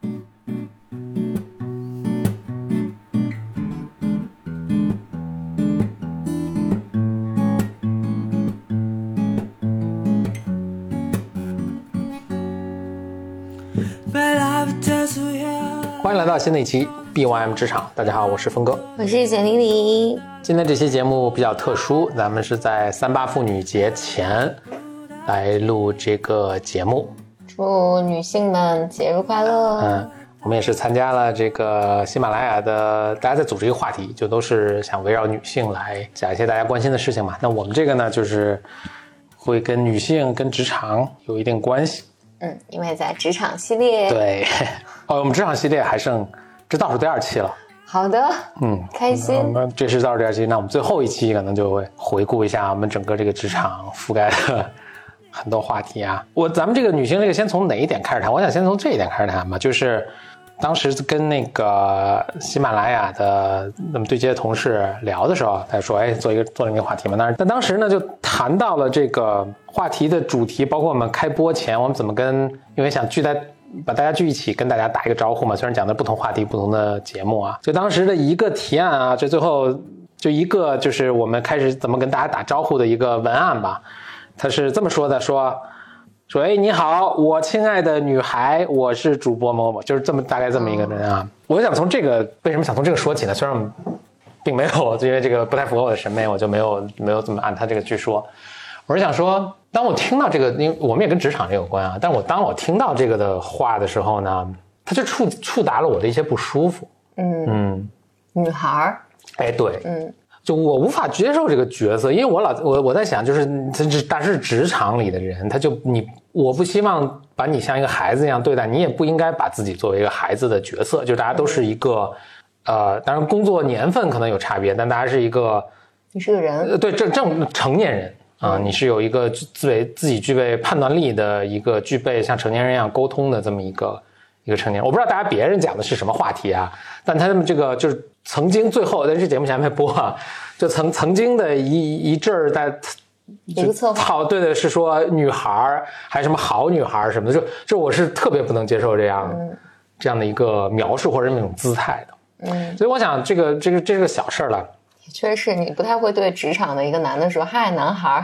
欢迎来到新的一期 BYM 职场，大家好，我是峰哥， 我是简玲玲。 今天这期节目比较特殊，咱们是在3·8妇女节前来录这个节目， 祝女性们节日快乐。 我们也是参加了这个喜马拉雅的，大家在组织一个话题，就都是想围绕女性来讲一些大家关心的事情嘛。那我们这个呢，就是会跟女性跟职场有一定关系。 因为在职场系列。 对，我们职场系列还剩这倒数第2期了。 好的，开心。 这是倒数第2期，那我们最后一期可能就会回顾一下我们整个这个职场覆盖的很多话题啊。咱们这个女性这个先从哪一点开始谈？我想先从这一点开始谈吧，就是当时跟那个喜马拉雅的那么对接的同事聊的时候，他说做了一个话题嘛。但当时呢就谈到了这个话题的主题，包括我们开播前我们怎么因为想把大家聚一起跟大家打一个招呼嘛，虽然讲的不同话题不同的节目啊，就当时的一个提案啊，这最后就一个就是我们开始怎么跟大家打招呼的一个文案吧。他是这么说的，说你好，我亲爱的女孩，我是主播某某，就是大概这么一个人啊。我想从这个，为什么想从这个说起呢？虽然我们并没有，因为这个不太符合我的审美，我就没有这么按他这个去说。我是想说，当我听到这个，因为我们也跟职场有关啊，但当我听到这个的话的时候呢，它就触达了我的一些不舒服。 女孩， 对，就我无法接受这个角色，因为我在想，就是他是职场里的人，我不希望把你像一个孩子一样对待，你也不应该把自己作为一个孩子的角色，就大家都是一个当然工作年份可能有差别，但大家是一个， 你是个人， 对，正成年人啊，你是有一个自己具备判断力的一个具备像成年人一样沟通的这么一个成年人。我不知道大家别人讲的是什么话题啊，但他们这个就是曾经最后在这节目前面播啊，就曾经的一阵儿在一个策划， 对，是说女孩还是什么好女孩什么的，就我是特别不能接受这样的一个描述或者那种姿态的。所以我想这个小事了。 确实你不太会对职场的一个男的说嗨男孩。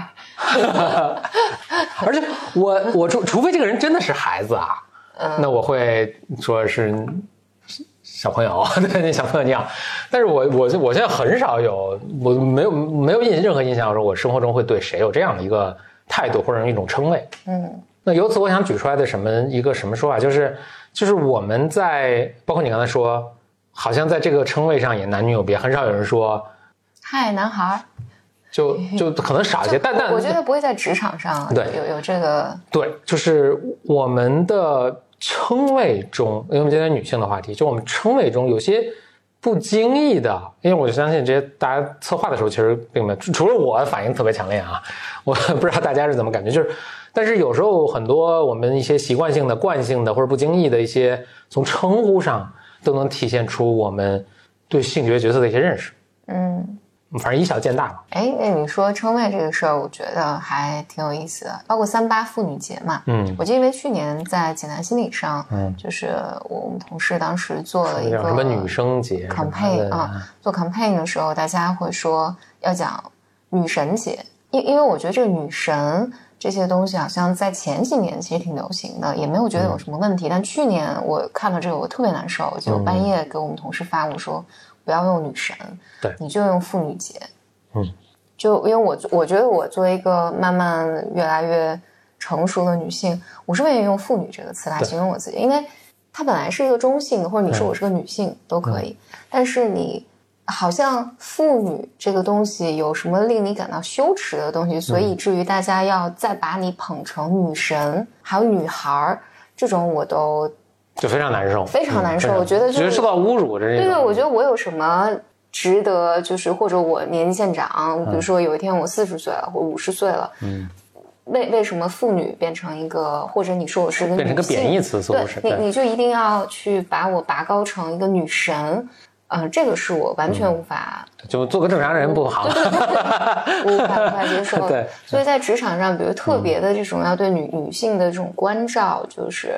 而且我除非这个人真的是孩子啊，那我会说是小朋友，对，那小朋友你好。但是我现在很少有，我没有任何印象说我生活中会对谁有这样的一个态度或者一种称谓。那由此我想举出来的一个什么说法，就是我们在包括你刚才说，好像在这个称谓上也男女有别，很少有人说嗨男孩， 就可能少一些，但我觉得不会在职场上有这个。对， 就是我们的称谓中，因为我们今天女性的话题，就我们称谓中有些不经意的，因为我相信这些大家策划的时候其实并没有，除了我反应特别强烈啊，我不知道大家是怎么感觉，但是有时候很多我们一些习惯性的、惯性的或者不经意的一些从称呼上都能体现出我们对性别角色的一些认识。反正以小见大吧。 那你说称谓这个事儿，我觉得还挺有意思的。包括3·8妇女节嘛，我记得因为去年在济南心理上，就是我们同事当时做了一个什么女生节 campaign 做 campaign 的时候，大家会说要讲女神节，因为我觉得这个女神这些东西好像在前几年其实挺流行的，也没有觉得有什么问题。但去年我看到这个我特别难受，就半夜给我们同事发，我说不要用女神， 对， 你就用妇女节。就因为我觉得我作为一个慢慢越来越成熟的女性，我是愿意用妇女这个词来形容我自己，因为它本来是一个中性的，或者你说我是个女性都可以，但是你好像妇女这个东西有什么令你感到羞耻的东西，所以以至于大家要再把你捧成女神还有女孩，这种我都就非常难受， 非常难受。我觉得觉得受到侮辱， 对，我觉得我有什么值得，就是或者我年纪渐长，比如说有一天我40岁了或50岁了，为什么妇女变成一个，或者你说我是个女性， 变成个贬义词，似乎是对，你就一定要去把我拔高成一个女神，这个是我完全无法， 就做个正常人不好， 对，无法接受。 对， 所以在职场上，比如特别的这种要对女性的这种关照，就是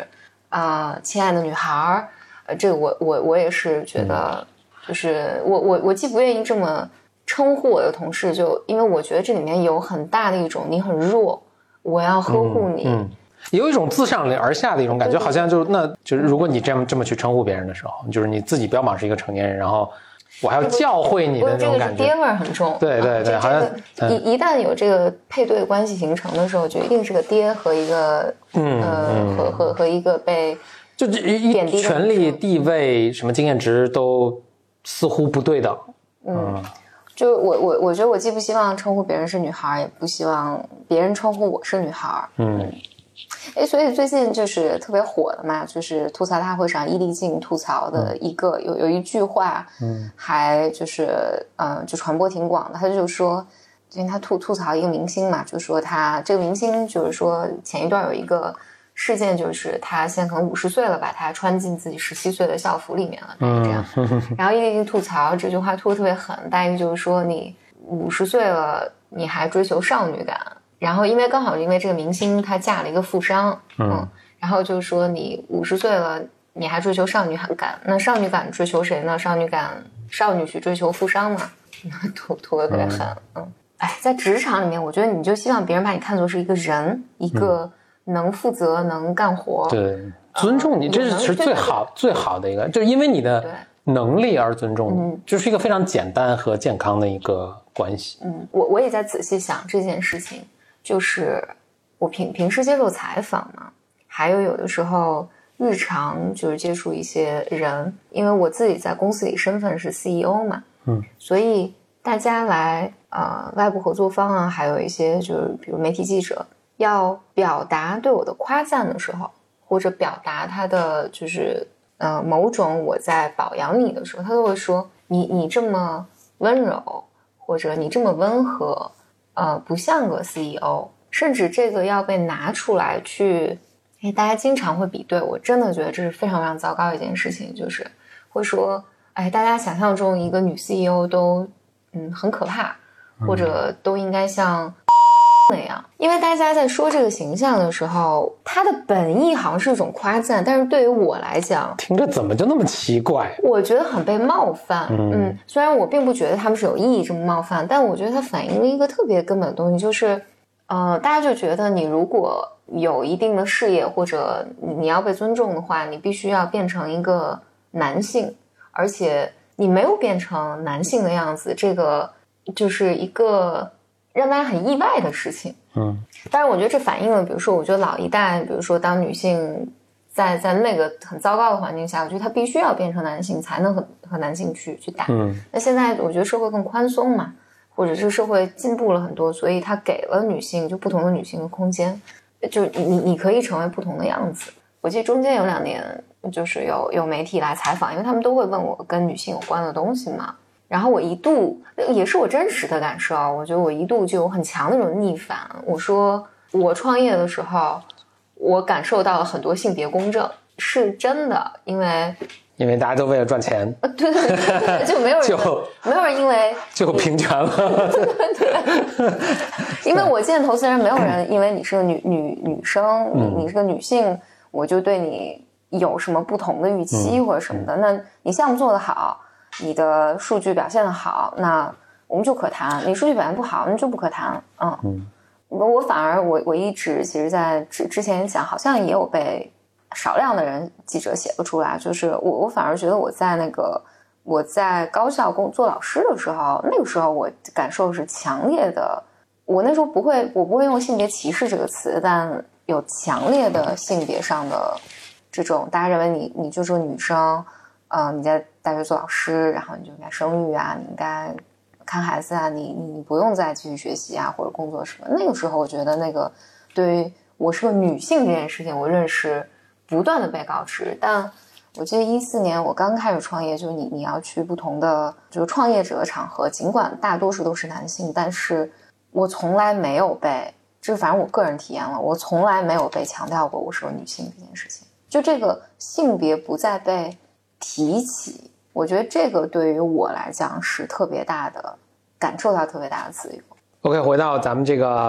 亲爱的女孩这个我也是觉得，就是我既不愿意这么称呼我的同事，就因为我觉得这里面有很大的一种你很弱，我要呵护你。 有一种自上而下的一种感觉，好像就是如果你这么去称呼别人的时候，就是你自己标榜是一个成年人，然后我还要教会你的那种感觉， 这个爹味儿很重。 对对对，好像一旦有这个配对关系形成的时候，就一定是个爹和一个和一个被就贬低的权力地位什么经验值都似乎不对等。 就我觉得我既不希望称呼别人是女孩，也不希望别人称呼我是女孩。所以最近就是特别火的嘛，就是吐槽大会上伊丽静吐槽的有一句话，还就是就传播挺广的。他就说，因为他吐槽一个明星嘛，就说他这个明星就是说前一段有一个事件，就是他现在可能50岁了，把他穿进自己17岁的校服里面了，大概这样。然后伊丽静吐槽这句话吐得特别狠，大意就是说你50岁了，你还追求少女感。然后刚好因为这个明星她嫁了一个富商，然后就说你50岁了，你还追求少女感，那少女感追求谁呢？少女去追求富商嘛，吐得特别狠。在职场里面，我觉得你就希望别人把你看作是一个人，一个能负责、能干活， 对，尊重你，这是最好的一个，就是因为你的能力而尊重你，就是一个非常简单和健康的一个关系。 我也在仔细想这件事情。就是我平时接受采访嘛，还有的时候日常就是接触一些人，因为我自己在公司里身份是 CEO 嘛，所以大家来外部合作方啊，还有一些就是比如媒体记者要表达对我的夸赞的时候，或者表达他的就是某种我在表扬你的时候，他都会说你这么温柔，或者你这么温和。不像个 CEO， 甚至这个要被拿出来去，大家经常会比对，我真的觉得这是非常非常糟糕的一件事情，就是会说，大家想象中一个女 CEO 都很可怕，或者都应该像那样，因为大家在说这个形象的时候，它的本意好像是一种夸赞，但是对于我来讲， 听着怎么就那么奇怪？ 我觉得很被冒犯。虽然我并不觉得他们是有意义这么冒犯，但我觉得它反映了一个特别根本的东西，就是大家就觉得你如果有一定的事业或者你要被尊重的话，你必须要变成一个男性，而且你没有变成男性的样子，这个就是一个让大家很意外的事情。但是我觉得这反映了，比如说我觉得老一代，比如说当女性在那个很糟糕的环境下，我觉得她必须要变成男性才能和男性去打。那现在我觉得社会更宽松嘛，或者是社会进步了很多，所以它给了女性就不同的女性的空间，就你可以成为不同的样子。我记得中间有2年就是有媒体来采访，因为他们都会问我跟女性有关的东西嘛，然后我一度也是我真实的感受，我觉得我一度就有很强的那种逆反。我说我创业的时候我感受到了很多性别公正，是真的，因为大家都为了赚钱， 对，就没有人因为就平权了， 对，因为我见投资人，没有人因为你是个女生，你是个女性，我就对你有什么不同的预期或者什么的。那你项目做得好，你的数据表现得好，那我们就可谈；你数据表现不好，那就不可谈。我反而我一直其实在之前讲，好像也有被少量的人记者写了出来，就是我反而觉得我在高校做老师的时候，那个时候我感受是强烈的。我那时候我不会用性别歧视这个词，但有强烈的性别上的这种，大家认为你就是个女生，你在大学做老师，然后你就应该生育啊，你应该看孩子啊，你不用再继续学习啊，或者工作什么。那个时候我觉得那个对于我是个女性这件事情，我认识不断的被告知。但我记得14年我刚开始创业，就你要去不同的就是创业者场合，尽管大多数都是男性，但是我从来没有被，这反正我个人体验了，我从来没有被强调过我是个女性这件事情，就这个性别不再被提起。我觉得这个对于我来讲是特别大的，感受到特别大的自由。 OK， 回到咱们这个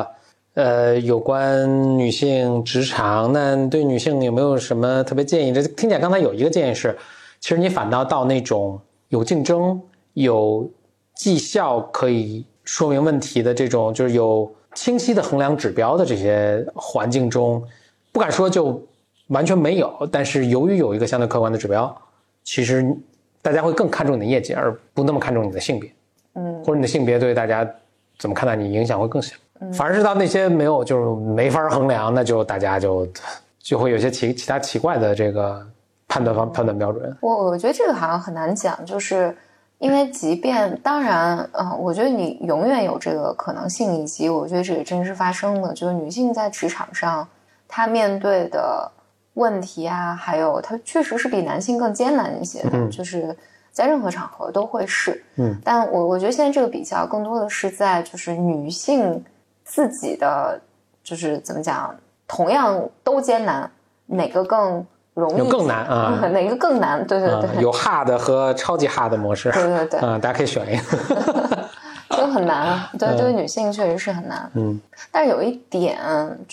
有关女性职场，那对女性有没有什么特别建议？这听起来刚才有一个建议是，其实你反倒到那种有竞争、有绩效可以说明问题的这种，就是有清晰的衡量指标的这些环境中，不敢说就完全没有，但是由于有一个相对客观的指标，其实大家会更看重你的业绩，而不那么看重你的性别，或者你的性别对大家怎么看待你影响会更小。反而是到那些没有就是没法衡量，那就大家就会有些其他奇怪的这个判断标准。 我觉得这个好像很难讲，就是因为即便当然我觉得你永远有这个可能性，以及我觉得这也真实发生的，就是女性在职场上她面对的问题啊，还有她确实是比男性更艰难一些的，就是在任何场合都会是。但我觉得现在这个比较更多的是在就是女性自己的就是怎么讲，同样都艰难，哪个更容易？有更难啊？ 哪个更难？对对对， 有 hard 和超级 hard 的模式。 对对对， 大家可以选一个。 就很难，对，对于女性确实是很难。但是有一点就是，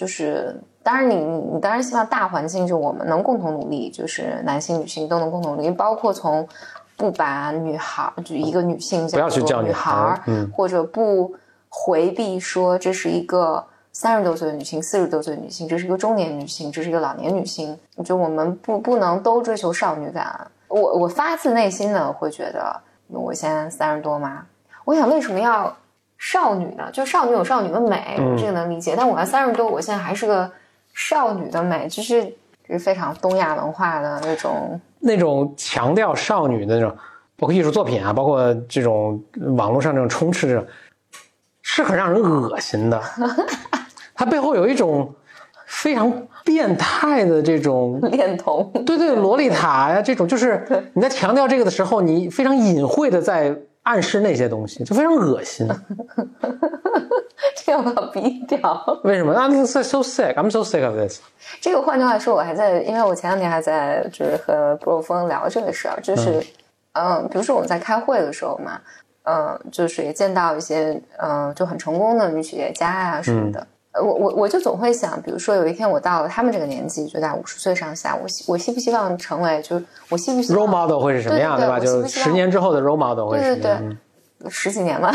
当然你当然希望大环境就我们能共同努力，就是男性女性都能共同努力，包括从不把女孩就一个女性不要去叫女孩，或者不回避说这是一个30多岁的女性，40多岁的女性，这是一个中年女性，这是一个老年女性，就我们不能都追求少女感。我发自内心的会觉得，我现在30多嘛，我想为什么要少女呢？就少女有少女的美，我这个能理解，但我要30多，我现在还是个少女的美，这是非常东亚文化的那种强调少女的那种，包括艺术作品啊，包括这种网络上这种充斥着，是很让人恶心的。它背后有一种非常变态的这种恋童， 对对，萝莉塔呀，这种就是你在强调这个的时候，你非常隐晦的在暗示那些东西，就非常恶心。 这要不要逼掉？ 为什么？I'm so sick. I'm so sick of this. 这个换句话说，我还在，因为我前2天还在就是和布洛峰聊这个事儿，就是比如说我们在开会的时候嘛，就是也见到一些就很成功的女企业家啊什么的。我就总会想，比如说有一天我到了他们这个年纪，就在50岁上下，我希不希望成为，就是我希不希望 role model 会是什么样， 对吧？就10年之后的 role model 会是什么样？ 对10几年吧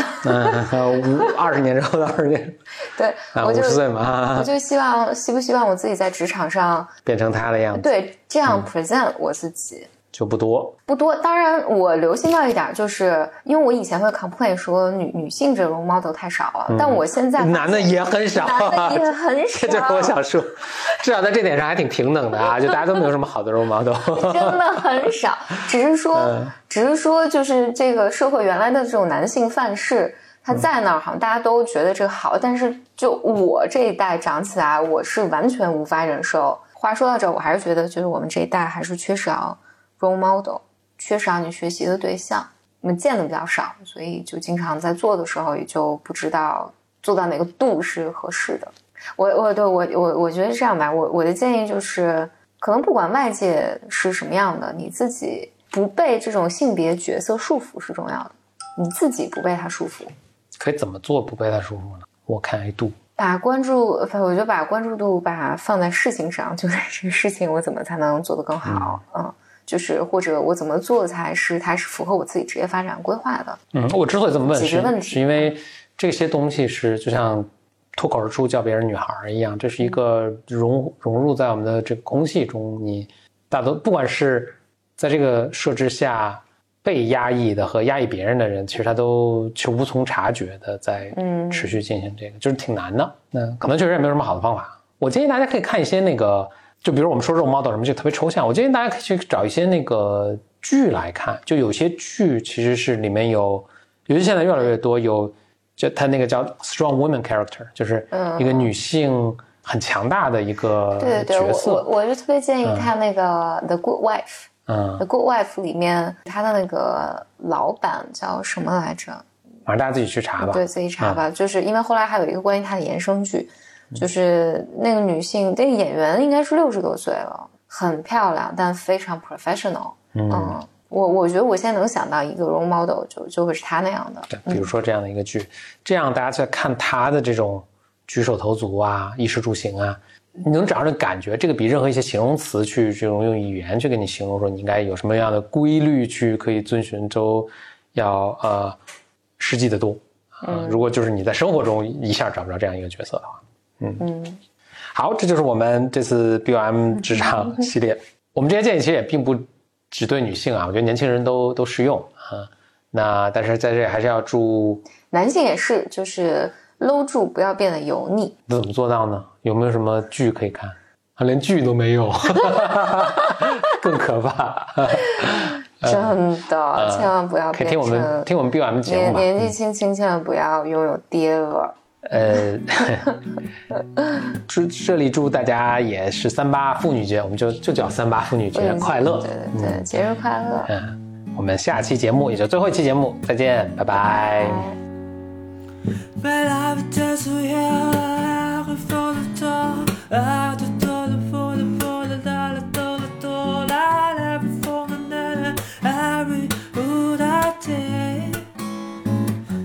，20年之后的20年， 对 ，50岁嘛， 我就希不希望我自己在职场上变成他的样子， 对，这样 present 我自己。 就不多。当然我留心到一点，就是因为我以前会 complain 说女性这种 model 太少了，但我现在男的也很少， 男的也很少， 这就是我想说，至少在这点上还挺平等的啊，就大家都没有什么好的 role model， 真的很少，只是说就是这个社会原来的这种男性范式，他在那儿好像大家都觉得这个好，但是就我这一代长起来，我是完全无法忍受。话说到这儿，我还是觉得就是我们这一代还是缺少role model， 缺少你学习的对象，我们见的比较少，所以就经常在做的时候也就不知道做到哪个度是合适的。我觉得这样吧，我的建议就是，可能不管外界是什么样的，你自己不被这种性别角色束缚是重要的，你自己不被它束缚。 可以怎么做不被它束缚呢？我看一度。 我就把关注度放在事情上，就是这个事情我怎么才能做得更好，就是或者我怎么做它是符合我自己职业发展规划的。 我之所以这么问是因为这些东西是就像脱口而出叫别人女孩一样，这是一个融入在我们的这个空气中，你大多不管是在这个设置下被压抑的和压抑别人的人，其实他都无从察觉的在持续进行这个，就是挺难的。那可能确实也没有什么好的方法。我建议大家可以看一些那个，就比如我们说role model什么就特别抽象，我建议大家可以去找一些那个剧来看，就有些剧其实是里面有些现在越来越多就他那个叫 strong woman character， 就是一个女性很强大的一个角色。 对，我就特别建议看那个The Good Wife。The Good Wife 里面他的那个老板叫什么来着？ 反正大家自己去查吧。 对，自己查吧。就是因为后来还有一个关于他的衍生剧，就是那个女性，这个演员应该是60多岁了，很漂亮，但非常 professional。我觉得我现在能想到一个 role model 就会是他那样的。 对，比如说这样的一个剧，这样大家在看他的这种举手投足啊，衣食住行啊，你能找到这感觉，这个比任何一些形容词去这种用语言去给你形容说你应该有什么样的规律去可以遵循都要实际的多。如果就是你在生活中一下找不着这样一个角色的话，好，这就是我们这次 BOM 职场系列。我们这些建议其实也并不只对女性啊，我觉得年轻人都适用啊。那但是在这里还是要注， 男性也是，就是搂住不要变得油腻。 怎么做到呢？有没有什么剧可以看？连剧都没有，更可怕。 真的，千万不要变成可以听我们 BOM 节目吧。 年纪轻轻千万不要拥有爹味。 这里祝大家也是38妇女节，我们就叫38妇女节快乐。 对，节日快乐。 我们下期节目也就最后一期节目再见，拜拜。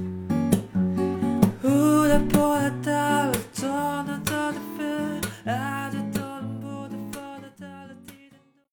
På ett alla dagar,